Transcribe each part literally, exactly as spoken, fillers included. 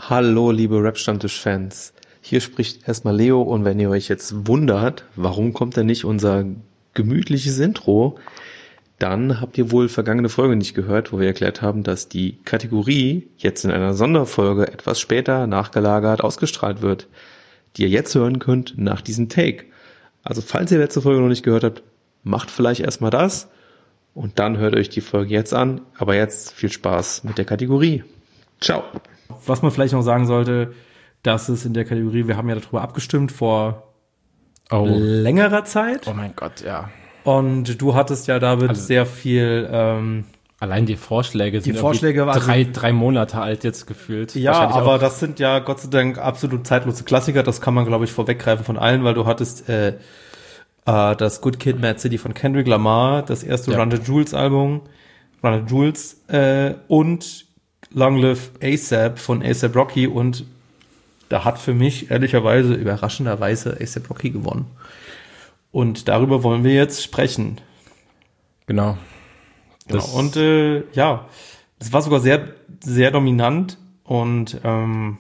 Hallo, liebe Rap-Stammtisch-Fans. Hier spricht erstmal Leo und wenn ihr euch jetzt wundert, warum kommt denn nicht unser gemütliches Intro, dann habt ihr wohl vergangene Folge nicht gehört, wo wir erklärt haben, dass die Kategorie jetzt in einer Sonderfolge etwas später nachgelagert ausgestrahlt wird, die ihr jetzt hören könnt nach diesem Take. Also falls ihr letzte Folge noch nicht gehört habt, macht vielleicht erstmal das und dann hört euch die Folge jetzt an. Aber jetzt viel Spaß mit der Kategorie. Ciao. Was man vielleicht noch sagen sollte, dass es in der Kategorie, wir haben ja darüber abgestimmt vor oh. längerer Zeit. Oh mein Gott, ja. Und du hattest ja, David, also, sehr viel... Ähm, allein die Vorschläge die sind Vorschläge drei, also, drei Monate alt jetzt gefühlt. Ja, aber auch. Das sind ja Gott sei Dank absolut zeitlose Klassiker. Das kann man, glaube ich, vorweggreifen von allen, weil du hattest äh, äh, das Good Kid, Mad City von Kendrick Lamar, das erste ja. Run the Jewels Album, Run the Jewels äh, und Long Live A$AP von A$AP Rocky, und da hat für mich ehrlicherweise überraschenderweise A$AP Rocky gewonnen. Und darüber wollen wir jetzt sprechen. Genau. genau. Und äh, ja, es war sogar sehr, sehr dominant. Und ähm,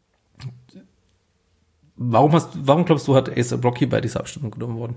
warum hast, warum glaubst du, hat A$AP Rocky bei dieser Abstimmung genommen worden?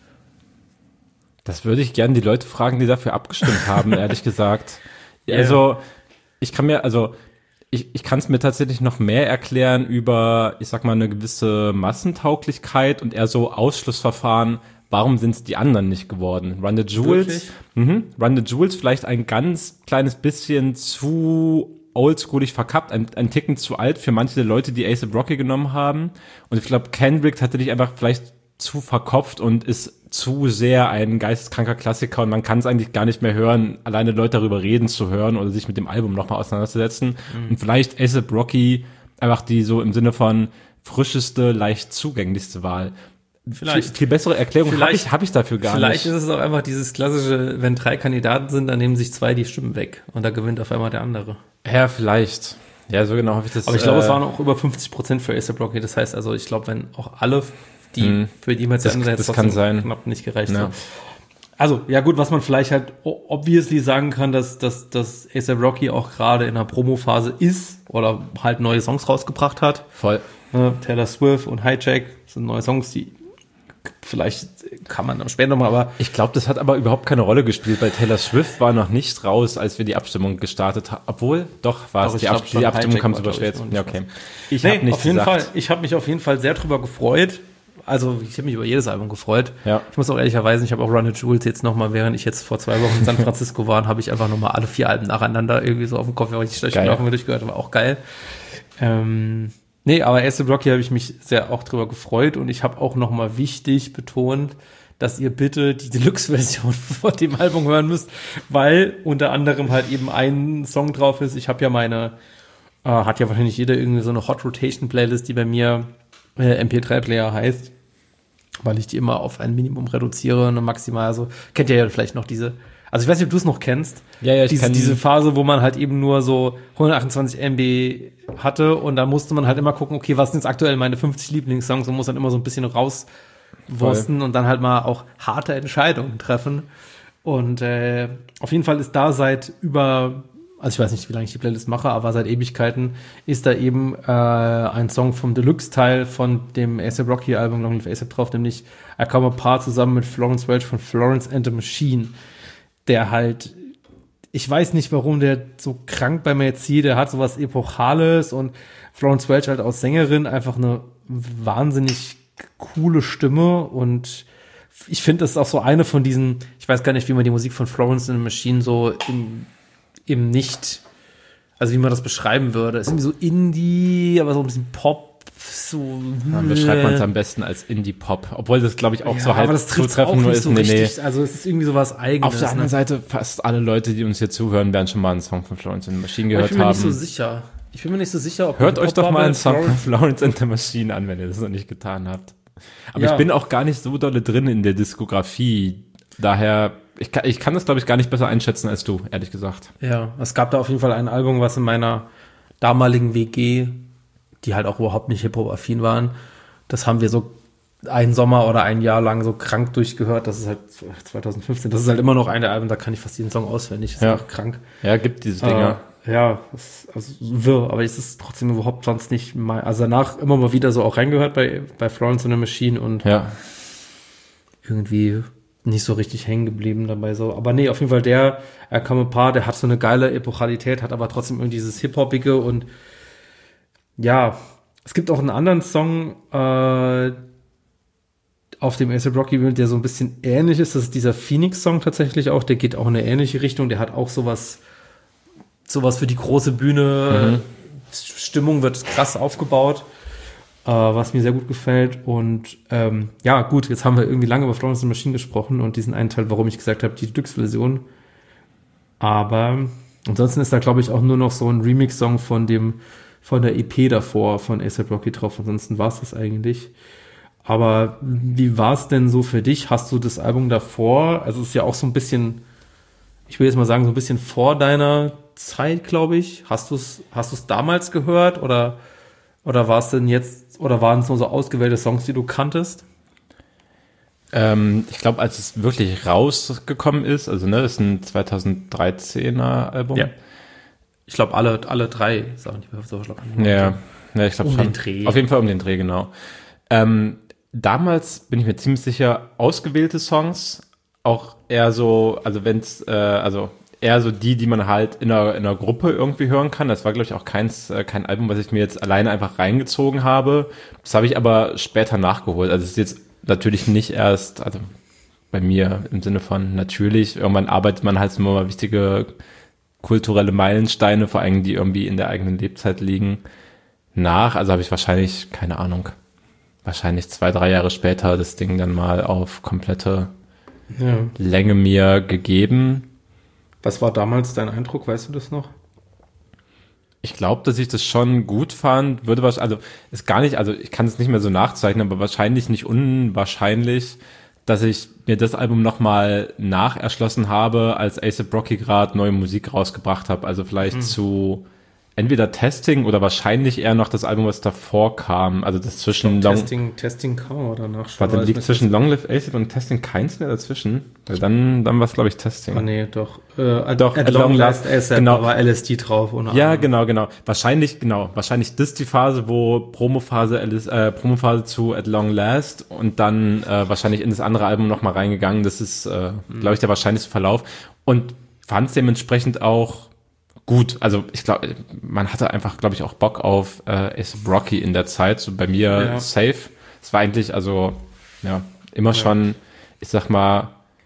Das würde ich gerne die Leute fragen, die dafür abgestimmt haben, ehrlich gesagt. Yeah. Also ich kann mir, also ich, ich kann es mir tatsächlich noch mehr erklären über, ich sag mal, eine gewisse Massentauglichkeit und eher so Ausschlussverfahren. Warum sind es die anderen nicht geworden? Run the Jewels, mhm, Run the Jewels vielleicht ein ganz kleines bisschen zu oldschoolig verkappt, ein, ein Ticken zu alt für manche der Leute, die A$AP Rocky genommen haben. Und ich glaube, Kendrick hatte dich einfach vielleicht zu verkopft und ist zu sehr ein geisteskranker Klassiker und man kann es eigentlich gar nicht mehr hören, alleine Leute darüber reden zu hören oder sich mit dem Album nochmal auseinanderzusetzen. Mhm. Und vielleicht A$AP Rocky einfach die so im Sinne von frischeste, leicht zugänglichste Wahl. Vielleicht. Viel, viel bessere Erklärung habe ich, hab ich dafür gar vielleicht nicht. Vielleicht ist es auch einfach dieses klassische, wenn drei Kandidaten sind, dann nehmen sich zwei die Stimmen weg und da gewinnt auf einmal der andere. Ja, vielleicht. Ja, so genau habe ich das. Aber ich glaube, äh, es waren auch über fünfzig Prozent für A$AP Rocky. Das heißt also, ich glaube, wenn auch alle die hm. für die man jetzt das, das kann sein. knapp nicht gereicht ja. hat. Also, ja gut, was man vielleicht halt obviously sagen kann, dass, dass, dass A$AP Rocky auch gerade in der Promophase ist oder halt neue Songs rausgebracht hat. Voll. Äh, Taylor Swift und Hijack sind neue Songs, die vielleicht kann man dann später nochmal, aber... Ich glaube, das hat aber überhaupt keine Rolle gespielt, weil Taylor Swift war noch nicht raus, als wir die Abstimmung gestartet haben. Obwohl, doch, war doch, es. Die, Ab- die Abstimmung kam super spät. Ja, okay. Ich nee, habe nicht auf jeden Fall, ich habe mich auf jeden Fall sehr drüber gefreut. Also ich habe mich über jedes Album gefreut. Ja. Ich muss auch ehrlicherweise, ich habe auch Run the Jewels jetzt nochmal, während ich jetzt vor zwei Wochen in San Francisco war, habe ich einfach nochmal alle vier Alben nacheinander irgendwie so auf dem Kopf, weil ich das Spiel auch mal durchgehört habe, war auch geil. Ähm, nee, aber A$AP Rocky habe ich mich sehr auch drüber gefreut und ich habe auch nochmal wichtig betont, dass ihr bitte die Deluxe-Version von dem Album hören müsst, weil unter anderem halt eben ein Song drauf ist. Ich habe ja meine, äh, hat ja wahrscheinlich jeder irgendwie so eine Hot Rotation Playlist, die bei mir äh, M P drei Player heißt, weil ich die immer auf ein Minimum reduziere und maximal, also kennt ihr ja vielleicht noch diese, also ich weiß nicht, ob du es noch kennst, ja, ja, ich diese, kann diese Phase, wo man halt eben nur so hundertachtundzwanzig Megabyte hatte und da musste man halt immer gucken, okay, was sind jetzt aktuell meine fünfzig Lieblingssongs und muss dann immer so ein bisschen rauswursten Voll. Und dann halt mal auch harte Entscheidungen treffen und äh, auf jeden Fall ist da seit über, also ich weiß nicht, wie lange ich die Playlist mache, aber seit Ewigkeiten ist da eben äh, ein Song vom Deluxe-Teil von dem A$AP Rocky-Album Long Live A$AP drauf, nämlich I Come Apart zusammen mit Florence Welch von Florence and the Machine, der halt, ich weiß nicht, warum der so krank bei mir jetzt zieht, der hat sowas Epochales und Florence Welch halt als Sängerin einfach eine wahnsinnig coole Stimme und ich finde, das ist auch so eine von diesen, ich weiß gar nicht, wie man die Musik von Florence and the Machine so im eben nicht, also wie man das beschreiben würde. Es ist irgendwie so Indie, aber so ein bisschen Pop, so. Ja, beschreibt man es am besten als Indie-Pop, obwohl das, glaube ich, auch ja, so halb aber das trifft auch nur ist. So nee, richtig. Nee. Also es ist irgendwie so was Eigenes. Auf der anderen ne? Seite, fast alle Leute, die uns hier zuhören, werden schon mal einen Song von Florence and the Machine gehört haben. Ich bin mir haben. nicht so sicher. Ich bin mir nicht so sicher, ob Hört euch doch mal einen Song von Florence and the Machine an, wenn ihr das noch nicht getan habt. Aber ja. ich bin auch gar nicht so dolle drin in der Diskografie. Daher, ich kann, ich kann das, glaube ich, gar nicht besser einschätzen als du, ehrlich gesagt. Ja, es gab da auf jeden Fall ein Album, was in meiner damaligen W G, die halt auch überhaupt nicht Hip-Hop-affin waren, das haben wir so einen Sommer oder ein Jahr lang so krank durchgehört. Das ist halt zwanzig fünfzehn, das ist halt immer noch eine Album, da kann ich fast jeden Song auswendig. Das ist ja. auch krank. Ja, gibt diese Dinger. Äh, ja, es ist also wirr, aber es ist trotzdem überhaupt sonst nicht mal, also danach immer mal wieder so auch reingehört bei, bei Florence and the Machine und Ja. irgendwie nicht so richtig hängen geblieben dabei so. Aber nee, auf jeden Fall der, er kam ein paar, der hat so eine geile Epochalität, hat aber trotzdem irgendwie dieses Hip-Hoppige und ja, es gibt auch einen anderen Song, äh, auf dem A$AP Rocky, der so ein bisschen ähnlich ist. Das ist dieser Phoenix-Song tatsächlich auch. Der geht auch in eine ähnliche Richtung. Der hat auch sowas, sowas für die große Bühne. Mhm. Stimmung wird krass aufgebaut, äh, was mir sehr gut gefällt. Und ähm, ja, gut, jetzt haben wir irgendwie lange über Florence and the Machine gesprochen und diesen einen Teil, warum ich gesagt habe, die Deluxe-Version. Aber ansonsten ist da, glaube ich, auch nur noch so ein Remix-Song von dem von der E P davor von A$AP Rocky drauf. Ansonsten war es das eigentlich. Aber wie war es denn so für dich? Hast du das Album davor? Also es ist ja auch so ein bisschen, ich will jetzt mal sagen, so ein bisschen vor deiner Zeit, glaube ich. Hast du es hast du es damals gehört oder oder war es denn jetzt oder waren es nur so ausgewählte Songs, die du kanntest? Ähm, ich glaube, als es wirklich rausgekommen ist, also ne, das ist ein zweitausenddreizehner Album. Ja. Ich glaube, alle, alle drei Sachen, die wir so schlagen. Ja, ja, ich glaube um schon. den Dreh. Auf jeden Fall um den Dreh, genau. Ähm, damals bin ich mir ziemlich sicher, ausgewählte Songs, auch eher so, also wenn's, äh, also eher so die, die man halt in einer, in einer Gruppe irgendwie hören kann. Das war, glaube ich, auch keins, äh, kein Album, was ich mir jetzt alleine einfach reingezogen habe. Das habe ich aber später nachgeholt. Also es ist jetzt natürlich nicht erst, also bei mir im Sinne von natürlich, irgendwann arbeitet man halt immer mal wichtige kulturelle Meilensteine, vor allem die irgendwie in der eigenen Lebzeit liegen, nach. Also habe ich wahrscheinlich, keine Ahnung, wahrscheinlich zwei, drei Jahre später das Ding dann mal auf komplette Ja. Länge mir gegeben. Was war damals dein Eindruck? Weißt du das noch? Ich glaube, dass ich das schon gut fand, würde was, also ist gar nicht, also ich kann es nicht mehr so nachzeichnen, aber wahrscheinlich nicht unwahrscheinlich, dass ich mir das Album nochmal nacherschlossen habe, als A$AP Rocky gerade neue Musik rausgebracht habe. Also vielleicht hm. zu entweder Testing oder wahrscheinlich eher noch das Album, was davor kam. Also das zwischen glaub, Testing, Testing kam oder danach schon. Warte, dann liegt zwischen Long Live A$AP und Testing keins mehr dazwischen. Weil dann, dann war es, glaube ich, Testing. Ah, nee, doch. Äh, doch, at, at Long, Long Last A$AP, genau. War L S D drauf. Ohne ja, Ahnung. genau, genau. Wahrscheinlich, genau. Wahrscheinlich das die Phase, wo Promophase, äh, Promophase zu At Long Last und dann äh, wahrscheinlich in das andere Album nochmal reingegangen. Das ist, äh, mhm. glaube ich, der wahrscheinlichste Verlauf. Und fand es dementsprechend auch gut. Also ich glaube, man hatte einfach, glaube ich, auch Bock auf äh, A$AP Rocky in der Zeit. So bei mir ja. safe. Es war eigentlich, also ja, immer ja. schon, ich sag mal,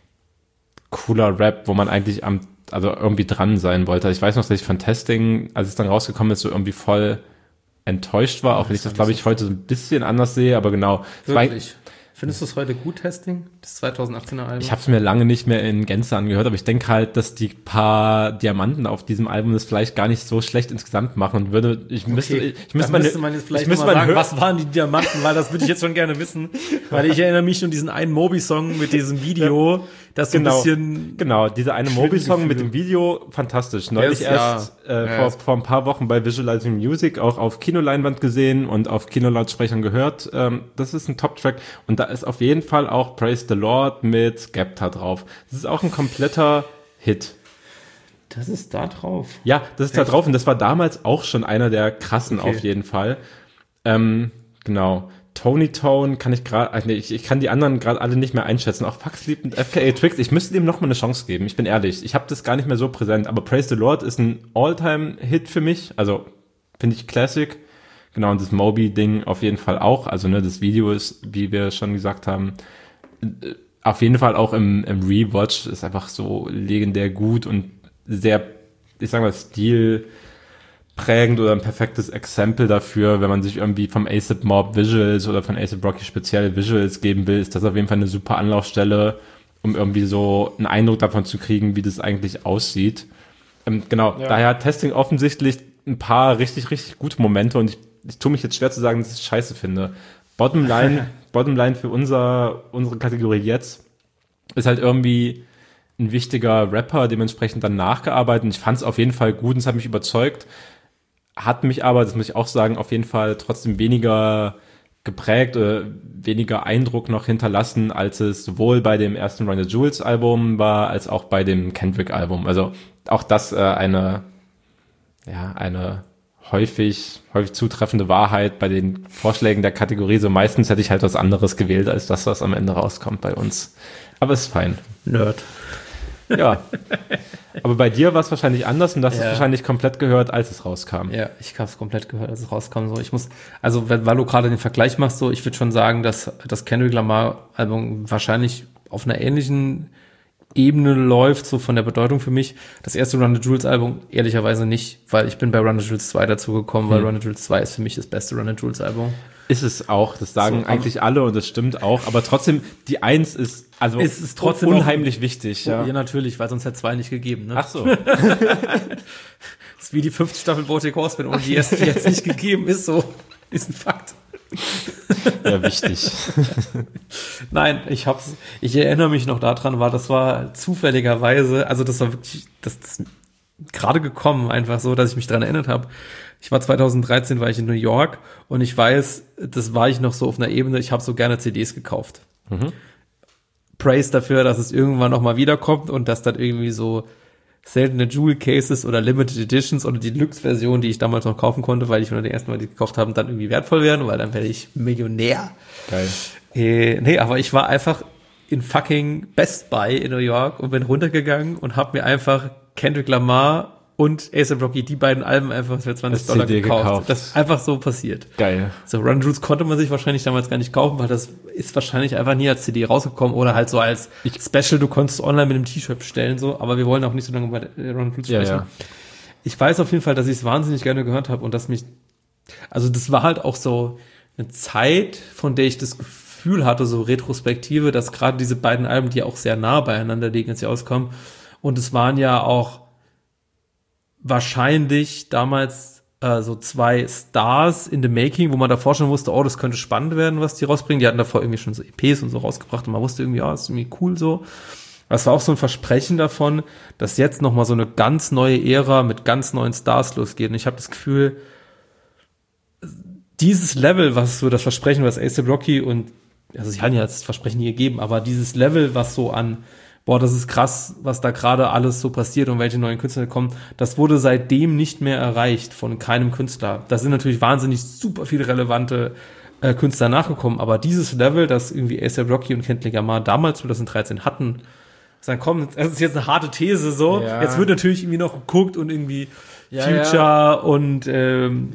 cooler Rap, wo man eigentlich am, also irgendwie dran sein wollte. Ich weiß noch, dass ich von Testing, als es dann rausgekommen ist, so irgendwie voll enttäuscht war, auch wenn ich das, glaube ich, heute so ein bisschen anders sehe, aber genau. Wirklich? Findest du es heute gut, Testing? Das zweitausendachtzehner Album? Ich habe es mir lange nicht mehr in Gänze angehört, aber ich denke halt, dass die paar Diamanten auf diesem Album das vielleicht gar nicht so schlecht insgesamt machen und würde, ich müsste, okay. ich müsste, meine, man jetzt vielleicht ich müsste mal sagen, sagen, was waren die Diamanten, weil das würde ich jetzt schon gerne wissen, weil ich erinnere mich an diesen einen Moby-Song mit diesem Video, das so genau, ein bisschen, genau, dieser eine Moby-Song mit dem Video, fantastisch. Neulich yes, erst, ja. äh, ja, vor, vor ein paar Wochen bei Visualizing Music auch auf Kinoleinwand gesehen und auf Kinolautsprechern gehört. Ähm, das ist ein Top-Track und da ist auf jeden Fall auch Praise the Lord mit Skepta drauf. Das ist auch ein kompletter Hit. Das ist da drauf? Ja, das ist Echt? da drauf und das war damals auch schon einer der krassen okay. auf jeden Fall. Ähm, genau. Tony Tone kann ich gerade, nee, ich, ich kann die anderen gerade alle nicht mehr einschätzen. Auch Fuck Sleep und F K A Twigs, ich müsste dem noch mal eine Chance geben. Ich bin ehrlich, ich habe das gar nicht mehr so präsent. Aber Praise the Lord ist ein All-Time-Hit für mich. Also finde ich Classic. Genau, und das Moby-Ding auf jeden Fall auch. Also ne, das Video ist, wie wir schon gesagt haben, auf jeden Fall auch im, im Rewatch ist einfach so legendär gut und sehr, ich sag mal, Stil prägend oder ein perfektes Exempel dafür, wenn man sich irgendwie vom A$AP Mob Visuals oder von A$AP Rocky speziell Visuals geben will, ist das auf jeden Fall eine super Anlaufstelle, um irgendwie so einen Eindruck davon zu kriegen, wie das eigentlich aussieht. Ähm, genau, ja. Daher hat Testing offensichtlich ein paar richtig, richtig gute Momente und ich, ich tue mich jetzt schwer zu sagen, dass ich es scheiße finde. Bottomline, Bottomline für unser, unsere Kategorie jetzt ist halt irgendwie ein wichtiger Rapper, dementsprechend dann nachgearbeitet und ich fand es auf jeden Fall gut und es hat mich überzeugt. Hat mich aber, das muss ich auch sagen, auf jeden Fall trotzdem weniger geprägt oder weniger Eindruck noch hinterlassen, als es sowohl bei dem ersten Run the Jewels Album war, als auch bei dem Kendrick Album. Also auch das äh, eine ja, eine häufig, häufig zutreffende Wahrheit bei den Vorschlägen der Kategorie. So meistens hätte ich halt was anderes gewählt, als das, was am Ende rauskommt bei uns. Aber ist fein. Nerd. Ja. Aber bei dir war es wahrscheinlich anders und das Ja. ist wahrscheinlich komplett gehört, als es rauskam. Ja, ich habe es komplett gehört, als es rauskam. So, ich muss, also weil weil du gerade den Vergleich machst, so, ich würde schon sagen, dass das Kendrick Lamar Album wahrscheinlich auf einer ähnlichen Ebene läuft, so von der Bedeutung für mich. Das erste Run the Jewels Album ehrlicherweise nicht, weil ich bin bei Run the Jewels zwei dazugekommen, weil Hm. Run the Jewels zwei ist für mich das beste Run the Jewels Album. Ist es auch, das sagen So, eigentlich alle und das stimmt auch, aber trotzdem, die Eins ist also Es ist trotzdem unheimlich wichtig. Ja. Ja. ja, natürlich, weil sonst hätte zwei nicht gegeben. Ne? Ach so. Das ist wie die fünfte Staffel BoJack Horseman, ohne die es jetzt nicht gegeben ist, so ist ein Fakt. Ja, wichtig. Nein, ich hab's, ich erinnere mich noch daran, war, das war zufälligerweise, also das war wirklich, das, das gerade gekommen, einfach so, dass ich mich dran erinnert habe. Ich war zweitausenddreizehn, war ich in New York und ich weiß, das war ich noch so auf einer Ebene, ich habe so gerne C Ds gekauft. Mhm. Praise dafür, dass es irgendwann noch mal wiederkommt und dass dann irgendwie so seltene Jewel Cases oder Limited Editions oder die Deluxe-Version, die ich damals noch kaufen konnte, weil ich unter den ersten Mal die gekauft haben, dann irgendwie wertvoll werden, weil dann werde ich Millionär. Geil. Äh, nee, aber ich war einfach in fucking Best Buy in New York und bin runtergegangen und habe mir einfach Kendrick Lamar und A$AP Rocky, die beiden Alben einfach für zwanzig Das Dollar C D gekauft. gekauft. Das ist einfach so passiert. Geil. So, Run Roots konnte man sich wahrscheinlich damals gar nicht kaufen, weil das ist wahrscheinlich einfach nie als C D rausgekommen oder halt so als Ich- Special, du konntest online mit einem T-Shirt bestellen, so, aber wir wollen auch nicht so lange bei äh, Run Roots Ja, sprechen. ja. Ich weiß auf jeden Fall, dass ich es wahnsinnig gerne gehört habe und dass mich, also das war halt auch so eine Zeit, von der ich das Gefühl hatte, so Retrospektive, dass gerade diese beiden Alben, die auch sehr nah beieinander liegen, als sie auskommen, und es waren ja auch wahrscheinlich damals äh, so zwei Stars in the making, wo man davor schon wusste, oh, das könnte spannend werden, was die rausbringen. Die hatten davor irgendwie schon so E Ps und so rausgebracht und man wusste irgendwie, ja, ist irgendwie cool so. Das war auch so ein Versprechen davon, dass jetzt nochmal so eine ganz neue Ära mit ganz neuen Stars losgeht. Und ich habe das Gefühl, dieses Level, was so das Versprechen, was A$AP Rocky und, also sie haben ja das Versprechen nie gegeben, aber dieses Level, was so an, boah, das ist krass, was da gerade alles so passiert und welche neuen Künstler kommen, das wurde seitdem nicht mehr erreicht von keinem Künstler. Da sind natürlich wahnsinnig super viele relevante äh, Künstler nachgekommen, aber dieses Level, das irgendwie A$AP Rocky und Kendrick Lamar damals zweitausenddreizehn hatten, dann kommen, das ist jetzt eine harte These so, Ja. jetzt wird natürlich irgendwie noch geguckt und irgendwie Ja, Future ja. und ähm,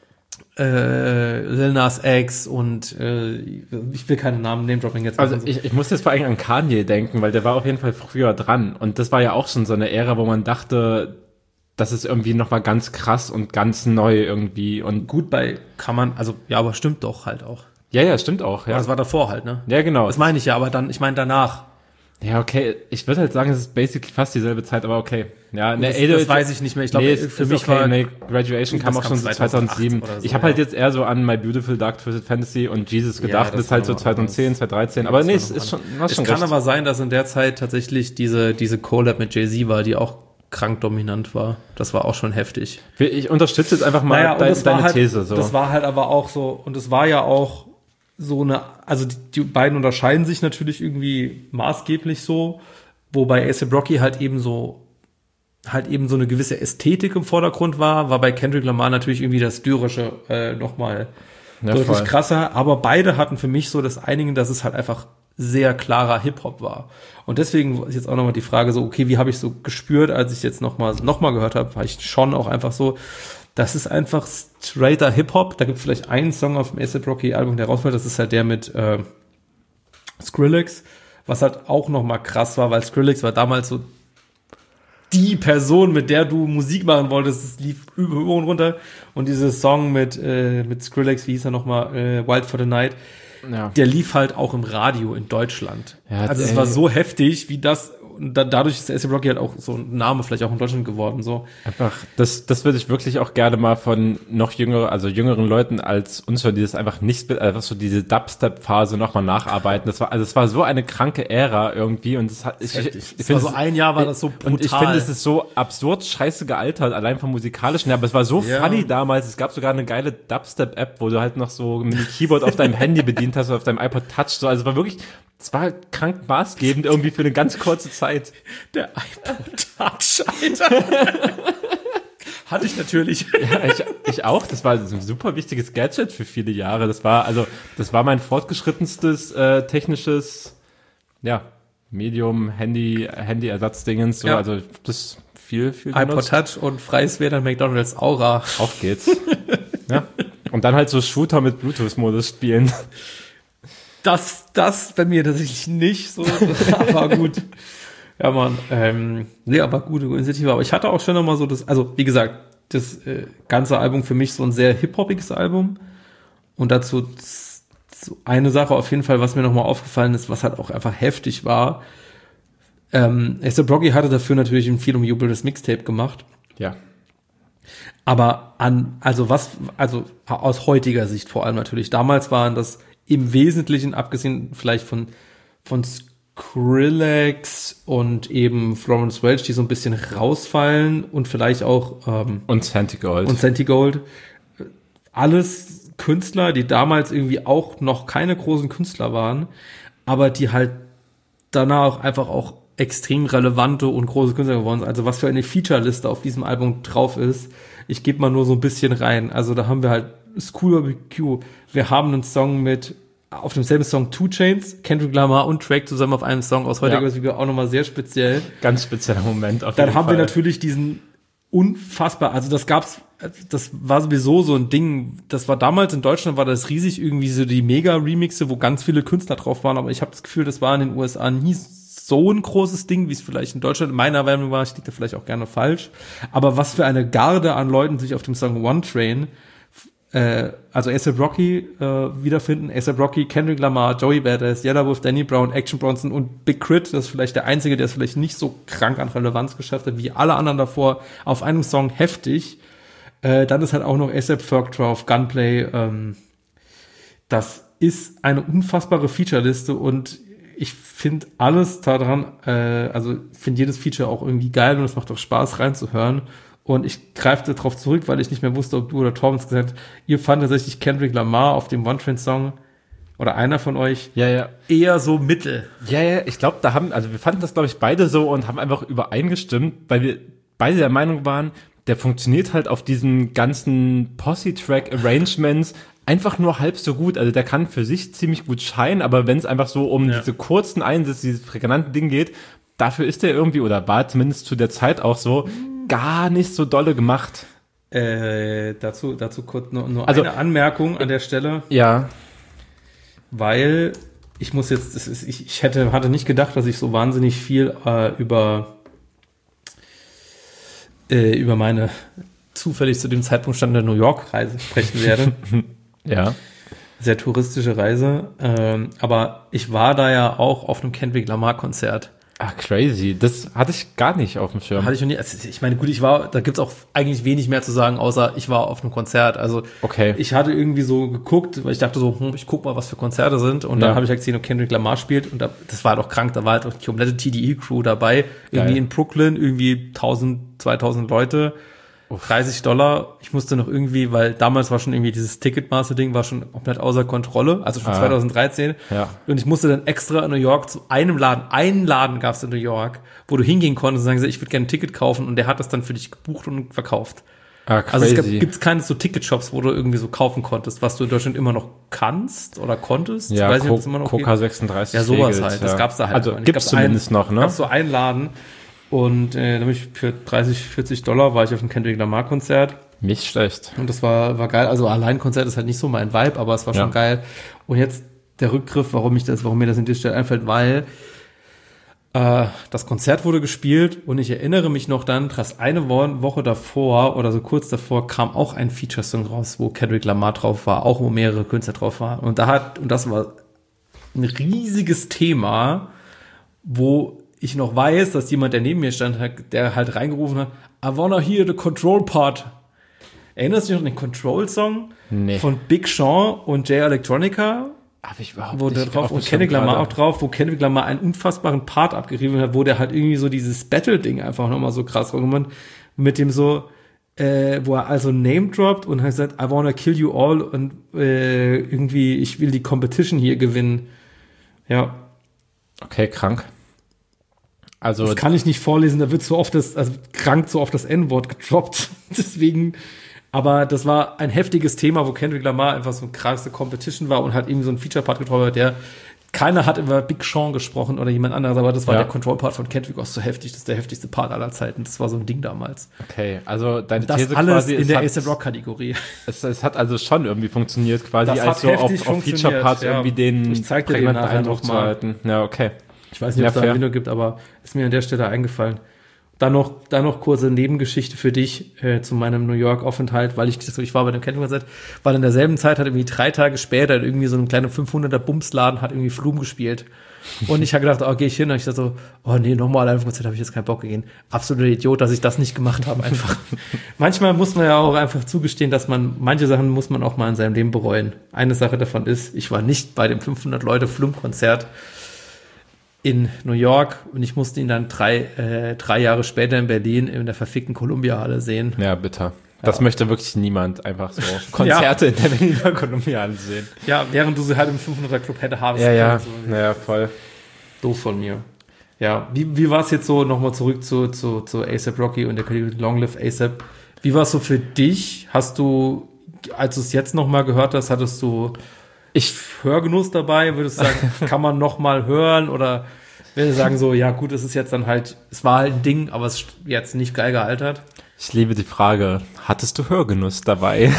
äh, Lil Nas X und äh, ich will keinen Namen Name-Dropping jetzt Also machen. ich, ich muss jetzt vor allem an Kanye denken, weil der war auf jeden Fall früher dran. Und das war ja auch schon so eine Ära, wo man dachte, das ist irgendwie nochmal ganz krass und ganz neu irgendwie. Und Gut, bei kann man, also ja, aber stimmt doch halt auch. ja, ja, stimmt auch. Ja. Ja, Das war davor halt, ne? ja genau. Das meine ich ja, aber dann, ich meine danach. Ja, okay. Ich würde halt sagen, es ist basically fast dieselbe Zeit, aber okay. Ja, ne, das, ey, das weiß ich nicht mehr. Ich glaube, nee, für ist mich okay. war nee, Graduation kam das auch schon kam so zweitausendsieben. zweitausendacht oder so, ich habe halt ja. jetzt eher so an My Beautiful Dark Twisted Fantasy und Jesus gedacht, das das ist halt war so noch anders. zweitausendzehn, zweitausenddreizehn. Aber Das nee, war es noch ist schon, anders. hast Es schon kann recht. aber sein, dass in der Zeit tatsächlich diese, diese Collab mit Jay-Z war, die auch krank dominant war. Das war auch schon heftig. Ich unterstütze jetzt einfach mal Naja, und dein, das war deine halt, These. So. Das war halt aber auch so, und es war ja auch so eine, also die, die beiden unterscheiden sich natürlich irgendwie maßgeblich so, wobei A$AP Rocky halt eben so, halt eben so eine gewisse Ästhetik im Vordergrund war, war bei Kendrick Lamar natürlich irgendwie das Lyrische äh, nochmal Ja, deutlich voll. krasser, aber beide hatten für mich so das Einigen, dass es halt einfach sehr klarer Hip-Hop war. Und deswegen ist jetzt auch nochmal die Frage so, okay, wie habe ich so gespürt, als ich jetzt nochmal noch mal gehört habe, war ich schon auch einfach so, das ist einfach straighter Hip-Hop. Da gibt es vielleicht einen Song auf dem A$AP Rocky Album, der rausfällt, das ist halt der mit äh, Skrillex, was halt auch nochmal krass war, weil Skrillex war damals so die Person, mit der du Musik machen wolltest, es lief über und runter. Und dieses Song mit, äh, mit Skrillex, wie hieß er nochmal, äh, Wild for the Night, Ja. der lief halt auch im Radio in Deutschland. Ja, also es ey. war so heftig, wie das, und da, dadurch ist A$AP Rocky halt auch so ein Name vielleicht auch in Deutschland geworden, so. Einfach, das, das würde ich wirklich auch gerne mal von noch jüngeren, also jüngeren Leuten als uns hören, die das einfach nicht, einfach so diese Dubstep-Phase nochmal nacharbeiten. Das war, also es war so eine kranke Ära irgendwie und es hat, ich, ich, ich Es finde war so ein Jahr war das so brutal. Und ich finde, es ist so absurd scheiße gealtert, allein vom musikalischen her, aber es war so Ja. funny damals. Es gab sogar eine geile Dubstep-App, wo du halt noch so mit dem Keyboard auf deinem Handy bedient hast oder auf deinem iPod Touch, so, also es war wirklich, es war krank maßgebend irgendwie für eine ganz kurze Zeit. Der iPod Touch, Alter. Hatte ich natürlich. Ja, ich, ich auch. Das war ein super wichtiges Gadget für viele Jahre. Das war, also, das war mein fortgeschrittenstes äh, technisches, ja, Medium, Handy, Handy-Ersatzdingens. So, Ja. Also, das viel, viel iPod genutzt. Touch und freies W L A N McDonald's Aura. Auf geht's. Ja. Und dann halt so Shooter mit Bluetooth-Modus spielen. Das, das bei mir tatsächlich nicht so, aber gut. Ja, Mann, ähm, nee, aber gute Initiative. Aber ich hatte auch schon noch mal so das, also wie gesagt, das äh, ganze Album für mich so ein sehr hip-hoppiges Album. Und dazu z- z- eine Sache auf jeden Fall, was mir noch mal aufgefallen ist, was halt auch einfach heftig war. Ähm, A$AP Rocky hatte dafür natürlich ein viel umjubeltes Mixtape gemacht. Ja. Aber an, also was, also aus heutiger Sicht vor allem natürlich. Damals waren das im Wesentlichen, abgesehen vielleicht von, von Skrillex und eben Florence Welch, die so ein bisschen rausfallen und vielleicht auch, ähm, Und Santigold. und Santigold, alles Künstler, die damals irgendwie auch noch keine großen Künstler waren, aber die halt danach einfach auch extrem relevante und große Künstler geworden sind. Also was für eine Feature-Liste auf diesem Album drauf ist. Ich gebe mal nur so ein bisschen rein. Also da haben wir halt School B B Q. Wir haben einen Song mit, auf demselben Song Two Chainz, Kendrick Lamar und Drake zusammen auf einem Song. Aus heutiger Ja. Sicht auch nochmal sehr speziell. Ganz spezieller Moment auf Dann jeden haben Fall. wir natürlich diesen unfassbar, also das gab's, das war sowieso so ein Ding, das war damals in Deutschland, war das riesig irgendwie so die Mega-Remixe, wo ganz viele Künstler drauf waren, aber ich habe das Gefühl, das war in den U S A nie so ein großes Ding, wie es vielleicht in Deutschland in meiner Wahrnehmung war. Ich liege da vielleicht auch gerne falsch. Aber was für eine Garde an Leuten sich auf dem Song One Train, äh, also A$AP Rocky äh, wiederfinden. A$AP Rocky, Kendrick Lamar, Joey Badass, Yellow Wolf, Danny Brown, Action Bronson und Big Crit. Das ist vielleicht der einzige, der es vielleicht nicht so krank an Relevanz geschafft hat, wie alle anderen davor auf einem Song heftig. Äh, dann ist halt auch noch A$AP Ferg drauf, Gunplay. Ähm, das ist eine unfassbare Featureliste und ich finde alles daran, äh, also finde jedes Feature auch irgendwie geil und es macht auch Spaß reinzuhören. Und ich greife darauf zurück, weil ich nicht mehr wusste, ob du oder Torben es gesagt hast. Ihr fand tatsächlich Kendrick Lamar auf dem One-Train-Song oder einer von euch Ja, ja. eher so mittel. Ja, ja, ich glaube, da haben, also wir fanden das, glaube ich, beide so und haben einfach übereingestimmt, weil wir beide der Meinung waren, der funktioniert halt auf diesen ganzen Posse-Track-Arrangements einfach nur halb so gut. Also der kann für sich ziemlich gut scheinen, aber wenn es einfach so um Ja. diese kurzen Einsätze, dieses prägnante Ding geht, dafür ist der irgendwie, oder war zumindest zu der Zeit auch so, gar nicht so dolle gemacht. Äh, dazu, dazu kurz nur, nur Also- eine Anmerkung an der Stelle, Ja. weil ich muss jetzt, das ist, ich, ich hätte, hatte nicht gedacht, dass ich so wahnsinnig viel äh, über äh, über meine zufällig zu dem Zeitpunkt standende New York-Reise sprechen werde. Ja. Sehr touristische Reise. Ähm, aber ich war da ja auch auf einem Kendrick Lamar-Konzert. Ach, crazy. Das hatte ich gar nicht auf dem Schirm. Hatte ich noch nie. Also ich meine, gut, ich war, da gibt's auch eigentlich wenig mehr zu sagen, außer ich war auf einem Konzert. Also Okay. ich hatte irgendwie so geguckt, weil ich dachte so, hm, ich guck mal, was für Konzerte sind. Und dann Ja. habe ich halt gesehen, ob Kendrick Lamar spielt. Und da, das war halt auch krank, da war halt auch die komplette T D E-Crew dabei. Irgendwie Geil. in Brooklyn, irgendwie tausend, zweitausend Leute. dreißig Dollar. Ich musste noch irgendwie, weil damals war schon irgendwie dieses Ticketmaster-Ding war schon komplett außer Kontrolle, also schon Ah. zweitausenddreizehn. Ja. Und ich musste dann extra in New York zu einem Laden, einen Laden gab es in New York, wo du hingehen konntest und sagen, ich würde gerne ein Ticket kaufen und der hat das dann für dich gebucht und verkauft. Ah, Also es crazy. gibt keine so Ticketshops, wo du irgendwie so kaufen konntest, was du in Deutschland immer noch kannst oder konntest. ja, Weiß nicht, ob Co- das immer noch Coca geht. sechsunddreißig Ja, sowas regelt, halt. Das ja. gab's da halt. Also immer nicht. gibt's Gab's einen- zumindest noch, ne? Gab's so einen Laden und äh, nämlich für dreißig, vierzig Dollar war ich auf einem Kendrick Lamar Konzert. Nicht schlecht. Und das war, war geil. Also allein Konzert ist halt nicht so mein Vibe, aber es war schon Ja. geil. Und jetzt der Rückgriff, warum ich das, warum mir das in dieser Stelle einfällt, weil äh, das Konzert wurde gespielt und ich erinnere mich noch dann, dass eine Wo- Woche davor oder so kurz davor kam auch ein Feature-Song raus, wo Kendrick Lamar drauf war, auch wo mehrere Künstler drauf waren. Und da hat, und das war ein riesiges Thema, wo ich noch weiß, dass jemand, der neben mir stand, hat, der halt reingerufen hat, I wanna hear the Control Part. Erinnerst du dich noch an den Control-Song Nee. von Big Sean und Jay Electronica? Hab ich überhaupt Wo der nicht drauf, auf dem und Kendrick Schirm Lamar gerade. auch drauf, wo Kendrick Lamar einen unfassbaren Part abgerieben hat, wo der halt irgendwie so dieses Battle-Ding einfach nochmal so krass rumgemacht mit dem so, äh, wo er also Name droppt und hat gesagt, I wanna kill you all und äh, irgendwie, ich will die Competition hier gewinnen. Ja, Okay, krank. Also das kann ich nicht vorlesen, da wird so oft das, also krank so oft das N-Wort gedroppt. Deswegen, aber das war ein heftiges Thema, wo Kendrick Lamar einfach so eine krasse Competition war und hat irgendwie so einen Feature-Part getroffen hat, der keiner hat über Big Sean gesprochen oder jemand anderes, aber das war ja. der Control-Part von Kendrick auch so heftig, das ist der heftigste Part aller Zeiten. Das war so ein Ding damals. Okay, also deine das These alles quasi in der hat, A$AP Rock-Kategorie. Es, es hat also schon irgendwie funktioniert, quasi Das als hat so auf, heftig auf Feature-Parts funktioniert, ja. irgendwie den Ich zeig dir den prägnanten nachher Eindruck noch zu mal. halten. Ja, okay. Ich weiß nicht, ob es Ja, da ein fair. Video gibt, aber ist mir an der Stelle eingefallen. Dann noch, dann noch kurze Nebengeschichte für dich äh, zu meinem New York-Aufenthalt, weil ich, ich war bei dem Kendrick-Konzert, weil in derselben Zeit hat irgendwie drei Tage später in irgendwie so einem kleinen fünfhunderter Bumsladen hat irgendwie Flume gespielt. Und ich habe gedacht, oh, geh ich hin? Und ich dachte so, oh nee, nochmal ein Konzert habe ich jetzt keinen Bock gegeben. Absoluter Idiot, dass ich das nicht gemacht habe einfach. Manchmal muss man ja auch einfach zugestehen, dass man, manche Sachen muss man auch mal in seinem Leben bereuen. Eine Sache davon ist, ich war nicht bei dem fünfhundert Leute Flume-Konzert in New York und ich musste ihn dann drei, äh, drei Jahre später in Berlin in der verfickten Columbia-Halle sehen. Ja, bitter. Das Ja. möchte wirklich niemand einfach so Konzerte in der Berliner Columbia ansehen. Ja, während du sie halt im fünfhunderter Club hätte haben Ja, ja, können. So. ja, voll. Doof von mir. Ja, wie, wie war es jetzt so, nochmal zurück zu, zu, zu A$AP Rocky und der Kategorie Long Live A$AP. Wie war es so für dich? Hast du, als du es jetzt nochmal gehört hast, hattest du Ich, Hörgenuss dabei? Würdest du sagen, kann man nochmal hören? Oder würdest du sagen so, ja gut, es ist jetzt dann halt, es war halt ein Ding, aber es ist jetzt nicht geil gealtert? ich liebe die Frage, hattest du Hörgenuss dabei?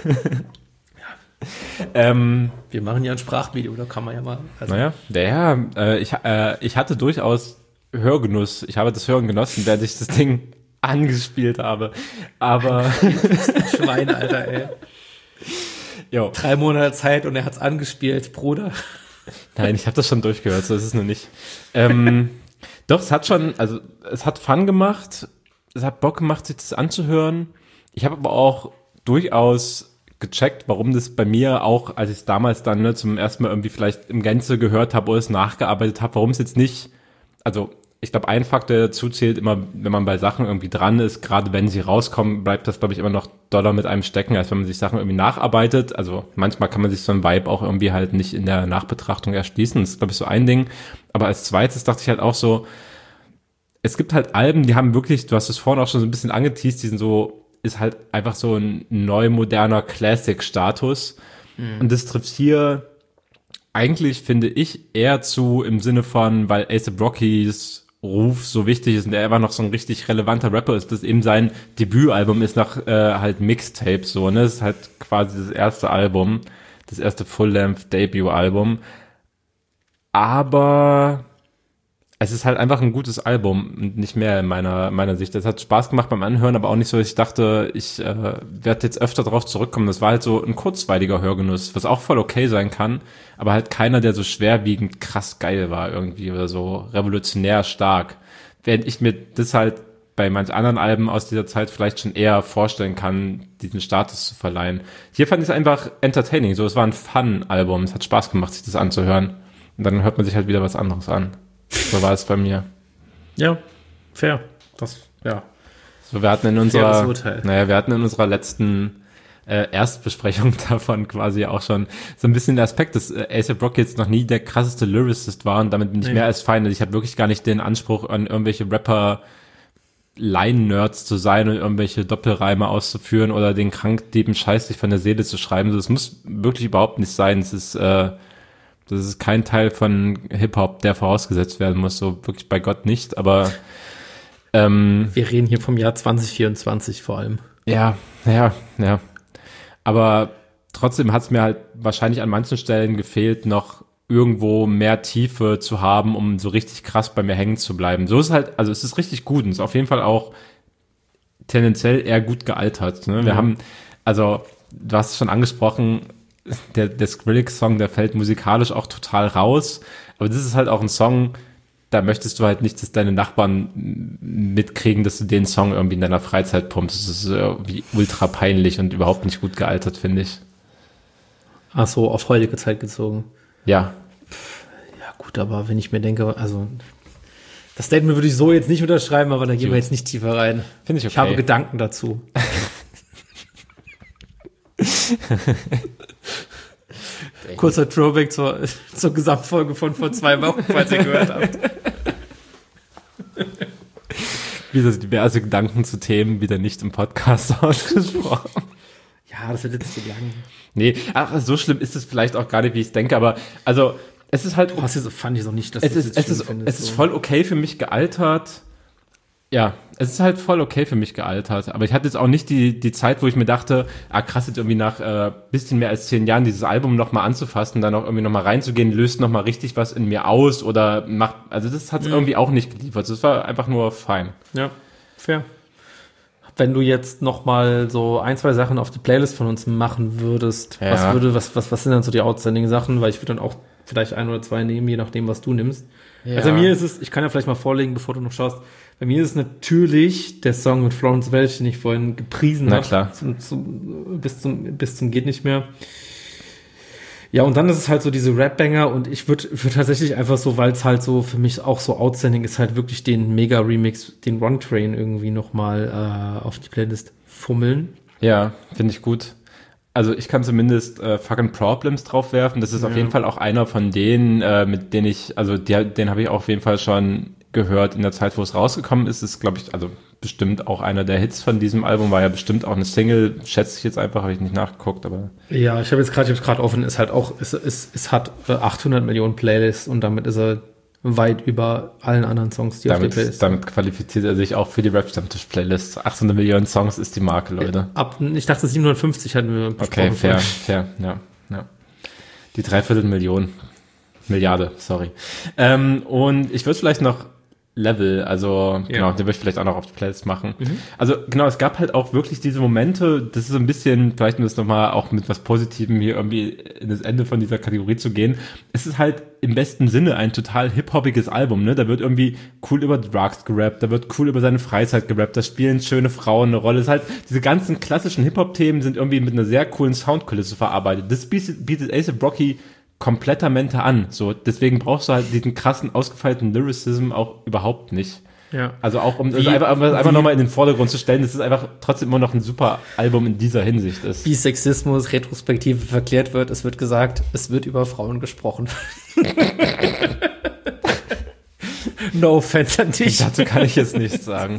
ähm, Wir machen ja ein Sprachvideo, da kann man ja mal. Also, Naja, ja, äh, ich, äh, ich hatte durchaus Hörgenuss. Ich habe das Hören genossen, während ich das Ding angespielt habe. Aber Schwein, Alter, ey. jo. Drei Monate Zeit und er hat's angespielt, Bruder. Nein, ich habe das schon durchgehört, so ist es nur nicht. Ähm, doch, es hat schon, also es hat Fun gemacht, es hat Bock gemacht, sich das anzuhören. Ich habe aber auch durchaus gecheckt, warum das bei mir auch, als ich es damals dann ne, zum ersten Mal irgendwie vielleicht im Gänze gehört habe oder es nachgearbeitet habe, warum es jetzt nicht, also ich glaube, ein Faktor, der dazu zählt, immer, wenn man bei Sachen irgendwie dran ist, gerade wenn sie rauskommen, bleibt das, glaube ich, immer noch doller mit einem stecken, als wenn man sich Sachen irgendwie nacharbeitet. Also manchmal kann man sich so ein Vibe auch irgendwie halt nicht in der Nachbetrachtung erschließen. Das ist, glaube ich, so ein Ding. Aber als zweites dachte ich halt auch so, es gibt halt Alben, die haben wirklich, du hast es vorhin auch schon so ein bisschen angeteased, die sind so, ist halt einfach so ein neu moderner Classic-Status. Mhm. Und das trifft hier eigentlich, finde ich, eher zu im Sinne von, weil A$AP Rockys Ruf so wichtig ist und er einfach noch so ein richtig relevanter Rapper ist, dass eben sein Debütalbum ist nach äh, halt Mixtape so, ne? Das ist halt quasi das erste Album, das erste Full-Length-Debut-Album. Aber es ist halt einfach ein gutes Album und nicht mehr in meiner meiner Sicht. Es hat Spaß gemacht beim Anhören, aber auch nicht so, dass ich dachte, ich äh, werde jetzt öfter drauf zurückkommen. Das war halt so ein kurzweiliger Hörgenuss, was auch voll okay sein kann, aber halt keiner, der so schwerwiegend krass geil war irgendwie oder so revolutionär stark. Während ich mir das halt bei manch anderen Alben aus dieser Zeit vielleicht schon eher vorstellen kann, diesen Status zu verleihen. Hier fand ich es einfach entertaining. So, es war ein Fun-Album. Es hat Spaß gemacht, sich das anzuhören. Und dann hört man sich halt wieder was anderes an. So war es bei mir. Ja, fair. Das, ja. So, wir hatten in Faires unserer, Urteil. naja, wir hatten in unserer letzten äh, Erstbesprechung davon quasi auch schon so ein bisschen den Aspekt, dass äh, A$AP Rocky jetzt noch nie der krasseste Lyricist war und damit bin ich Nee. mehr als fein. Also ich habe wirklich gar nicht den Anspruch, an irgendwelche Rapper Line-Nerds zu sein und irgendwelche Doppelreime auszuführen oder den krankdieben Scheiß sich von der Seele zu schreiben. Das muss wirklich überhaupt nicht sein. Es ist, äh, das ist kein Teil von Hip-Hop, der vorausgesetzt werden muss. So wirklich bei Gott nicht, aber ähm, Wir reden hier vom Jahr zwanzig vierundzwanzig vor allem. ja, ja, ja. Aber trotzdem hat es mir halt wahrscheinlich an manchen Stellen gefehlt, noch irgendwo mehr Tiefe zu haben, um so richtig krass bei mir hängen zu bleiben. So ist es halt, also es ist richtig gut und ist auf jeden Fall auch tendenziell eher gut gealtert. Ne? Wir Mhm. haben, also du hast es schon angesprochen, der, der Skrillex-Song, der fällt musikalisch auch total raus, aber das ist halt auch ein Song, da möchtest du halt nicht, dass deine Nachbarn mitkriegen, dass du den Song irgendwie in deiner Freizeit pumpst. Das ist irgendwie ultra peinlich und überhaupt nicht gut gealtert, finde ich. Ach so, auf heutige Zeit gezogen. Ja, Ja gut, aber wenn ich mir denke, also das Statement würde ich so jetzt nicht unterschreiben, aber da gehen wir jetzt nicht tiefer rein. finde ich okay. Ich habe Gedanken dazu. Kurzer Throwback zur, zur Gesamtfolge von vor zwei Wochen, falls ihr gehört habt. Wieder diverse Gedanken zu Themen wieder nicht im Podcast ausgesprochen. Ja, das wird jetzt zu lang. Nee, ach, so schlimm ist es vielleicht auch gar nicht, wie ich denke, aber also es ist halt... Oh, das fand ich so nicht, dass es du ist, es ist, findest, es ist so. voll okay für mich gealtert. Ja, es ist halt voll okay für mich gealtert. Aber ich hatte jetzt auch nicht die die Zeit, wo ich mir dachte, ah krass, jetzt irgendwie nach äh, bisschen mehr als zehn Jahren dieses Album nochmal anzufassen, dann auch irgendwie nochmal reinzugehen, löst nochmal richtig was in mir aus oder macht, also das hat es mhm. irgendwie auch nicht geliefert. Das war einfach nur fein. Ja, fair. Wenn du jetzt nochmal so ein, zwei Sachen auf die Playlist von uns machen würdest, ja. was würde, was, was, was sind dann so die outstanding Sachen? Weil ich würde dann auch vielleicht ein oder zwei nehmen, je nachdem, was du nimmst. Ja. Also bei mir ist es, ich kann ja vielleicht mal vorlegen, bevor du noch schaust, bei mir ist es natürlich der Song mit Florence Welch, den ich vorhin gepriesen habe. Na klar. Zum, zum, bis zum, bis zum geht nicht mehr. Ja, und dann ist es halt so diese Rap-Banger und ich würde würd tatsächlich einfach so, weil es halt so für mich auch so outstanding ist, halt wirklich den Mega-Remix, den One Train irgendwie nochmal äh, auf die Playlist fummeln. Ja, finde ich gut. Also ich kann zumindest äh, Fucking Problems draufwerfen. Das ist ja. auf jeden Fall auch einer von denen, äh, mit denen ich, also die, den habe ich auch auf jeden Fall schon gehört in der Zeit, wo es rausgekommen ist. Ist, glaube ich, also bestimmt auch einer der Hits von diesem Album, war ja bestimmt auch eine Single, schätze ich jetzt einfach, habe ich nicht nachgeguckt, aber... Ja, ich habe jetzt gerade, ich habe gerade offen, ist halt auch, es, es, es hat achthundert Millionen Playlists und damit ist er weit über allen anderen Songs, die damit, auf der Playlist sind. Damit qualifiziert er sich auch für die Rap-Stammtisch-Playlist. achthundert Millionen Songs ist die Marke, Leute. Ab, ich dachte siebenhundertfünfzig hatten wir besprochen. Okay, fair, fair, ja, ja. Die Dreiviertel Million. Milliarde, sorry. Ähm, und ich würde vielleicht noch Level, also ja. genau, den würde ich vielleicht auch noch auf die Playlist machen. Mhm. Also genau, es gab halt auch wirklich diese Momente, das ist so ein bisschen, vielleicht um das nochmal auch mit was Positivem hier irgendwie in das Ende von dieser Kategorie zu gehen, es ist halt im besten Sinne ein total hip-hoppiges Album, ne? Da wird irgendwie cool über Drugs gerappt, da wird cool über seine Freizeit gerappt, da spielen schöne Frauen eine Rolle. Es ist halt, diese ganzen klassischen Hip-Hop-Themen sind irgendwie mit einer sehr coolen Soundkulisse verarbeitet. Das bietet, bietet A$AP Rocky komplettermente an. So, deswegen brauchst du halt diesen krassen, ausgefeilten Lyricism auch überhaupt nicht. Ja. Also auch, um es einfach, einfach nochmal in den Vordergrund zu stellen, dass es einfach trotzdem immer noch ein super Album in dieser Hinsicht ist. Wie Sexismus retrospektiv verklärt wird, es wird gesagt, es wird über Frauen gesprochen. No offense an dich. Dazu kann ich jetzt nichts sagen.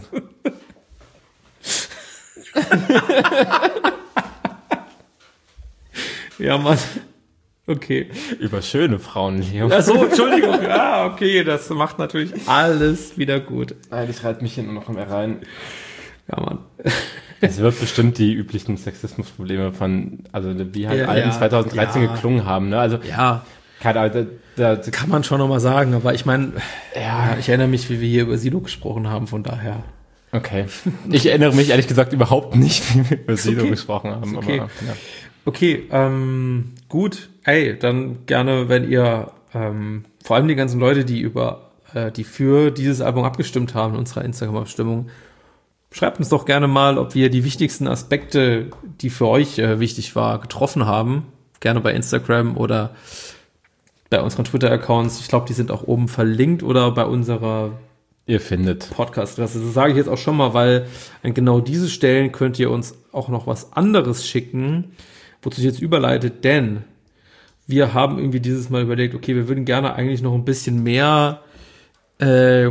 Ja, Mann. Okay. Über schöne Frauen, Leo. Ach so, Entschuldigung. Ja, okay, das macht natürlich alles wieder gut. Ich reite mich hier nur noch mehr rein. Ja, Mann. Es wird bestimmt die üblichen Sexismusprobleme von, also wie halt ja, alten ja, zwanzig dreizehn ja. geklungen haben, ne? Also ja, keine Ahnung, da, da, kann man schon nochmal sagen, aber ich meine, ja, ich erinnere mich, wie wir hier über Sido gesprochen haben, von daher. Okay. Ich erinnere mich ehrlich gesagt überhaupt nicht, wie wir über Sido okay. gesprochen haben. Okay, aber, ja. okay ähm, gut. Hey, dann gerne, wenn ihr ähm, vor allem die ganzen Leute, die über, äh, die für dieses Album abgestimmt haben in unserer Instagram-Abstimmung, schreibt uns doch gerne mal, ob wir die wichtigsten Aspekte, die für euch äh, wichtig war, getroffen haben. Gerne bei Instagram oder bei unseren Twitter-Accounts. Ich glaube, die sind auch oben verlinkt oder bei unserer ihr findet Podcast-Adresse. Das sage ich jetzt auch schon mal, weil an genau diese Stellen könnt ihr uns auch noch was anderes schicken, wozu ich jetzt überleitet, denn wir haben irgendwie dieses Mal überlegt, okay, wir würden gerne eigentlich noch ein bisschen mehr, äh,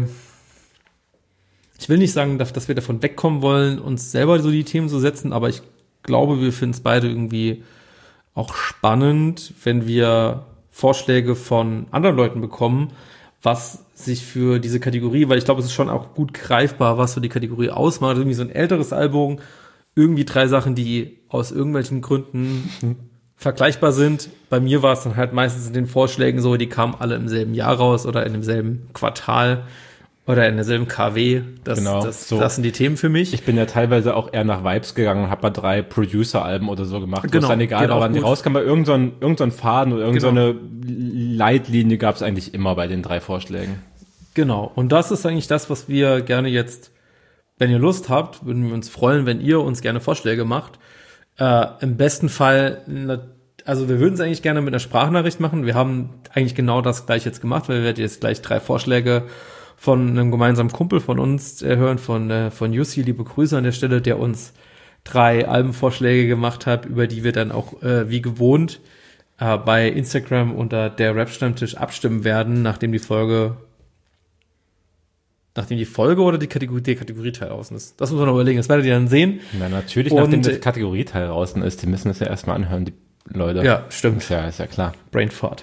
ich will nicht sagen, dass, dass wir davon wegkommen wollen, uns selber so die Themen zu setzen, aber ich glaube, wir finden es beide irgendwie auch spannend, wenn wir Vorschläge von anderen Leuten bekommen, was sich für diese Kategorie, weil ich glaube, es ist schon auch gut greifbar, was so die Kategorie ausmacht. Irgendwie so ein älteres Album, irgendwie drei Sachen, die aus irgendwelchen Gründen vergleichbar sind. Bei mir war es dann halt meistens in den Vorschlägen so, die kamen alle im selben Jahr raus oder in demselben Quartal oder in derselben K W. Das, genau, das, so. das sind die Themen für mich. Ich bin ja teilweise auch eher nach Vibes gegangen und habe mal drei Producer-Alben oder so gemacht. Genau. Ist dann egal, aber wann die rauskamen, bei irgendeinem so irgend so Faden oder irgendeine so genau. Leitlinie gab es eigentlich immer bei den drei Vorschlägen. Genau. Und das ist eigentlich das, was wir gerne jetzt, wenn ihr Lust habt, würden wir uns freuen, wenn ihr uns gerne Vorschläge macht. Äh, im besten Fall, also wir würden es eigentlich gerne mit einer Sprachnachricht machen. Wir haben eigentlich genau das gleich jetzt gemacht, weil wir werden jetzt gleich drei Vorschläge von einem gemeinsamen Kumpel von uns äh, hören, von äh, von Jussi, liebe Grüße an der Stelle, der uns drei Albenvorschläge gemacht hat, über die wir dann auch äh, wie gewohnt äh, bei Instagram unter der Rap-Stammtisch abstimmen werden, nachdem die Folge Nachdem die Folge oder die Kategorie, der Kategorieteil draußen ist. Das muss man noch überlegen. Das werdet ihr dann sehen. Na, natürlich, Und, nachdem der Kategorieteil draußen ist. Die müssen das ja erstmal anhören, die Leute. Ja, stimmt. Ist ja, ist ja klar. Brainfart.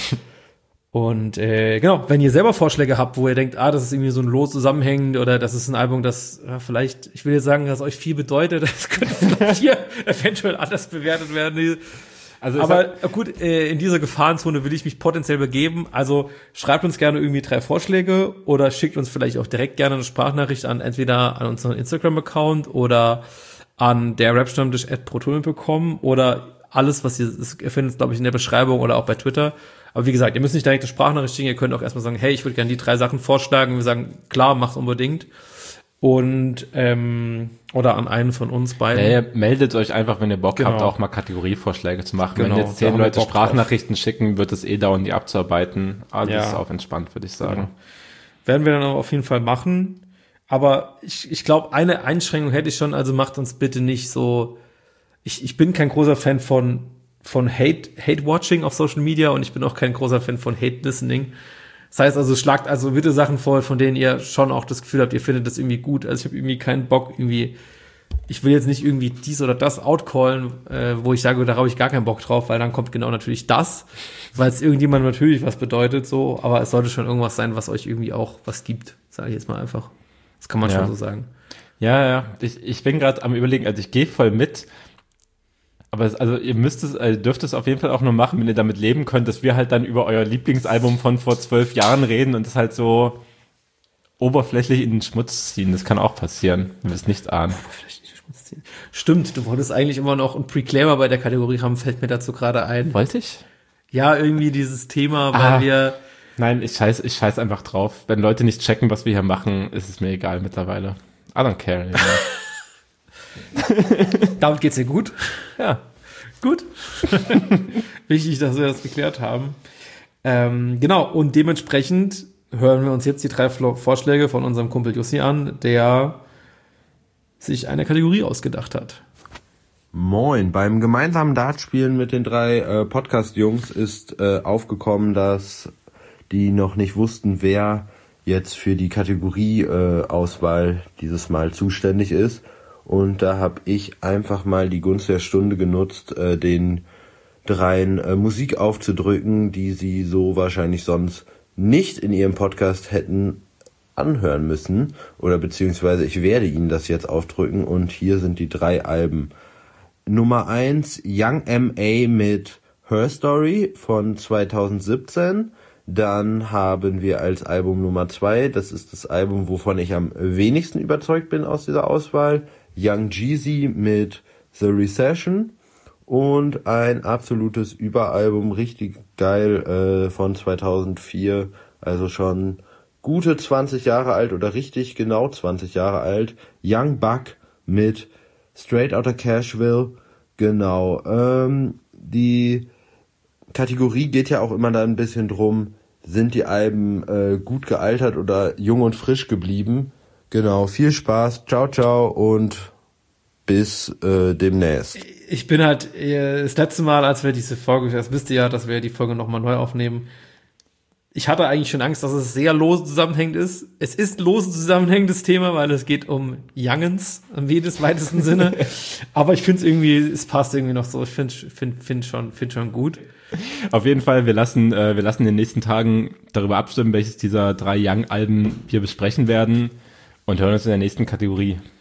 Und äh, genau, wenn ihr selber Vorschläge habt, wo ihr denkt, ah, das ist irgendwie so ein Los zusammenhängend oder das ist ein Album, das ja, vielleicht, ich will jetzt sagen, dass euch viel bedeutet, das könnte vielleicht hier eventuell anders bewertet werden. Also aber sag, gut, äh, in dieser Gefahrenzone will ich mich potenziell begeben. Also schreibt uns gerne irgendwie drei Vorschläge oder schickt uns vielleicht auch direkt gerne eine Sprachnachricht an entweder an unseren Instagram-Account oder an der Rapstammtisch at proton punkt com oder alles, was ihr, ihr findet, glaube ich, in der Beschreibung oder auch bei Twitter. Aber wie gesagt, ihr müsst nicht direkt eine Sprachnachricht schicken, ihr könnt auch erstmal sagen, hey, ich würde gerne die drei Sachen vorschlagen. Wir sagen, klar, macht unbedingt. Und, ähm, oder an einen von uns beiden. Ja, meldet euch einfach, wenn ihr Bock genau. habt, auch mal Kategorievorschläge zu machen. Genau, wenn jetzt zehn Leute Bock Sprachnachrichten drauf. Schicken, wird es eh dauern, die abzuarbeiten. Alles ja. auf entspannt, würde ich sagen. Genau. Werden wir dann aber auf jeden Fall machen. Aber ich, ich glaube, eine Einschränkung hätte ich schon, also macht uns bitte nicht so, ich, ich bin kein großer Fan von von Hate, Hate-Watching auf Social Media und ich bin auch kein großer Fan von Hate-Listening. Das heißt also, schlagt also bitte Sachen vor, von denen ihr schon auch das Gefühl habt, ihr findet das irgendwie gut. Also ich habe irgendwie keinen Bock, irgendwie, ich will jetzt nicht irgendwie dies oder das outcallen, äh, wo ich sage, da habe ich gar keinen Bock drauf, weil dann kommt genau natürlich das, weil es irgendjemand natürlich was bedeutet, so, aber es sollte schon irgendwas sein, was euch irgendwie auch was gibt, sage ich jetzt mal einfach. Das kann man ja. schon so sagen. Ja, ja, ich, ich bin gerade am Überlegen, also ich gehe voll mit. Aber es, also ihr müsst es, also dürft es auf jeden Fall auch nur machen, wenn ihr damit leben könnt, dass wir halt dann über euer Lieblingsalbum von vor zwölf Jahren reden und das halt so oberflächlich in den Schmutz ziehen. Das kann auch passieren, wenn wir es nicht ahnen. Oberflächlich in den Schmutz ziehen. Stimmt, du wolltest eigentlich immer noch ein Preclaimer bei der Kategorie haben, fällt mir dazu gerade ein. Wollte ich? Ja, irgendwie dieses Thema, weil ah, wir... Nein, ich scheiß, ich scheiß einfach drauf. Wenn Leute nicht checken, was wir hier machen, ist es mir egal mittlerweile. I don't care anymore. Damit geht's dir gut? Ja. Gut. Wichtig, dass wir das geklärt haben. Ähm, genau, und dementsprechend hören wir uns jetzt die drei Vorschläge von unserem Kumpel Jussi an, der sich eine Kategorie ausgedacht hat. Moin, beim gemeinsamen Dartspielen mit den drei äh, Podcast-Jungs ist äh, aufgekommen, dass die noch nicht wussten, wer jetzt für die Kategorie-Auswahl äh, dieses Mal zuständig ist. Und da habe ich einfach mal die Gunst der Stunde genutzt, äh, den dreien äh, Musik aufzudrücken, die sie so wahrscheinlich sonst nicht in ihrem Podcast hätten anhören müssen. Oder beziehungsweise ich werde ihnen das jetzt aufdrücken und hier sind die drei Alben. Nummer eins, Young M A mit Her Story von zweitausendsiebzehn. Dann haben wir als Album Nummer zwei, das ist das Album, wovon ich am wenigsten überzeugt bin aus dieser Auswahl, Young Jeezy mit The Recession und ein absolutes Überalbum, richtig geil, äh, von zweitausendvier, also schon gute zwanzig Jahre alt oder richtig genau zwanzig Jahre alt, Young Buck mit Straight Outta Cashville, genau. Ähm, die Kategorie geht ja auch immer da ein bisschen drum, sind die Alben äh, gut gealtert oder jung und frisch geblieben. Genau, viel Spaß, ciao, ciao und bis äh, demnächst. Ich bin halt, äh, das letzte Mal, als wir diese Folge, das wisst ihr ja, dass wir die Folge nochmal neu aufnehmen, ich hatte eigentlich schon Angst, dass es sehr lose zusammenhängend ist. Es ist lose zusammenhängendes Thema, weil es geht um Youngens im weitesten Sinne. Aber ich finde es irgendwie, es passt irgendwie noch so. Ich finde find, find schon, find schon gut. Auf jeden Fall, wir lassen, äh, wir lassen in den nächsten Tagen darüber abstimmen, welches dieser drei Young-Alben wir besprechen werden und hören uns in der nächsten Kategorie.